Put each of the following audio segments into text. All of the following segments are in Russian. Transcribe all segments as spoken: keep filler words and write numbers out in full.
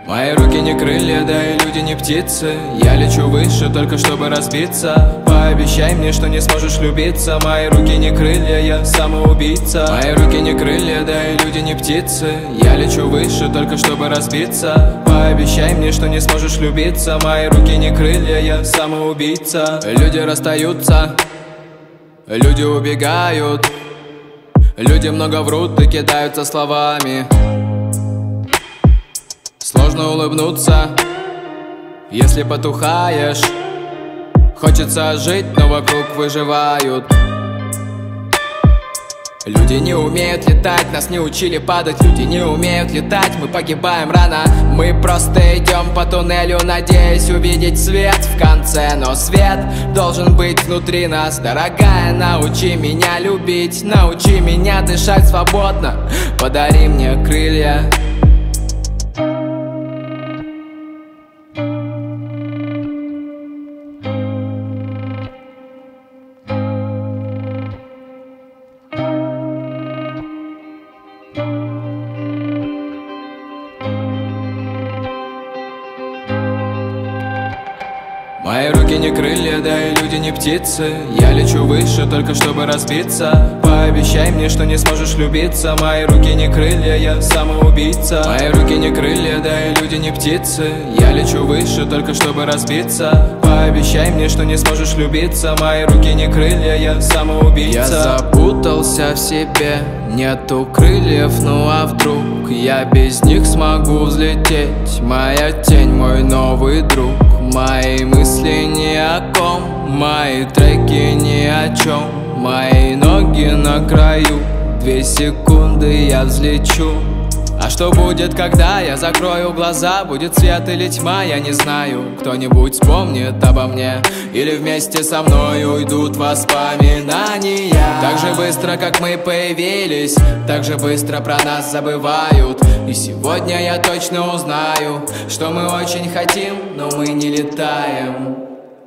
Мои руки не крылья, да и люди не птицы. Я лечу выше, только чтобы разбиться. Пообещай мне, что не сможешь любиться. Мои руки не крылья, я самоубийца. Мои руки не крылья, да и люди не птицы. Я лечу выше, только чтобы разбиться. Пообещай мне, что не сможешь любиться. Мои руки не крылья, я самоубийца. Люди расстаются, люди убегают, люди много врут и кидаются словами. Сложно улыбнуться, если потухаешь. Хочется жить, но вокруг выживают. Люди не умеют летать, нас не учили падать. Люди не умеют летать, мы погибаем рано. Мы просто идем по туннелю, надеясь увидеть свет в конце. Но свет должен быть внутри нас. Дорогая, научи меня любить, научи меня дышать свободно. Подари мне крылья. Мои руки не крылья, да и люди не птицы. Я лечу выше, только чтобы разбиться. Пообещай мне, что не сможешь любиться. Мои руки не крылья, я самоубийца. Мои руки не крылья, да и люди не птицы. Я лечу выше, только чтобы разбиться. Пообещай мне, что не сможешь любиться. Мои руки не крылья, я самоубийца. Я запутался в себе, нету крыльев, ну а вдруг я без них смогу взлететь? Моя тень, мой новый друг. Мои мысли ни о ком, мои треки ни о чем. Мои ноги на краю, две секунды я взлечу. А что будет, когда я закрою глаза? Будет свет или тьма, я не знаю. Кто-нибудь вспомнит обо мне, или вместе со мной уйдут воспоминания. Так же быстро, как мы появились, так же быстро про нас забывают. И сегодня я точно узнаю, что мы очень хотим, но мы не летаем.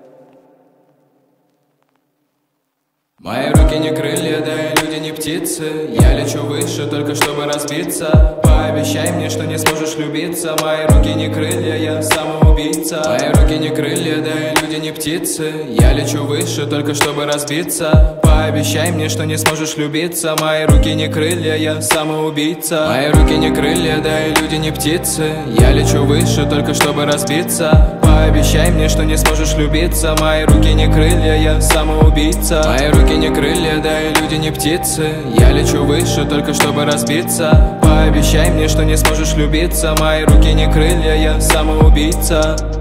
Мои руки не крылья, да и люди не птицы. Я лечу выше, только чтобы разбиться. Пообещай мне, что не сможешь любиться. Мои руки не крылья, я самоубийца. Мои руки не крылья, да и люди не птицы. Я лечу выше, только чтобы разбиться. Пообещай мне, что не сможешь любиться. Мои руки не крылья, я самоубийца. Мои руки не крылья, да и люди не птицы. Я лечу выше, только чтобы разбиться. Пообещай мне, что не сможешь любиться. Мои руки не крылья, я самоубийца. Мои руки не крылья, да и люди не птицы. Я лечу выше, только чтобы разбиться. Пообещай мне, что не сможешь любиться. Мои руки не крылья, я самоубийца.